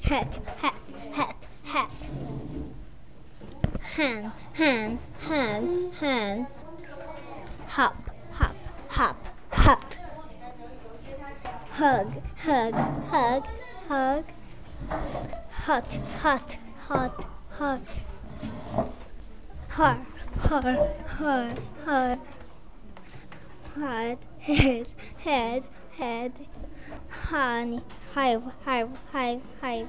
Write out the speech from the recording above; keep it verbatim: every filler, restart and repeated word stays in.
hat, hat, hat, hat. Hand, hand, hand, hand. Hop, hop, hop, hop. Hug, hug, hug, hug. Hot, hot, hot, hot. Har, har, har, har. Head, head, head, head. Honey, hive, hive, hive, hive.